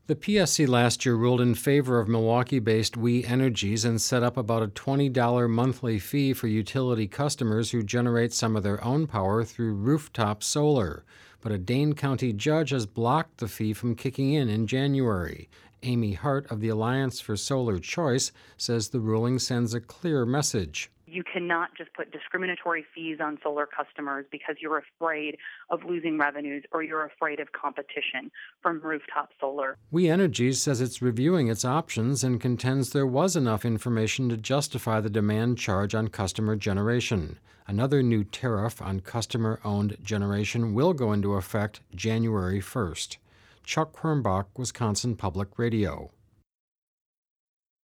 The PSC last year ruled in favor of Milwaukee-based We Energies and set up about a $20 monthly fee for utility customers who generate some of their own power through rooftop solar. But a Dane County judge has blocked the fee from kicking in January. Amy Hart of the Alliance for Solar Choice says the ruling sends a clear message. You cannot just put discriminatory fees on solar customers because you're afraid of losing revenues or you're afraid of competition from rooftop solar. We Energies says it's reviewing its options and contends there was enough information to justify the demand charge on customer generation. Another new tariff on customer-owned generation will go into effect January 1st. Chuck Quirmbach, Wisconsin Public Radio.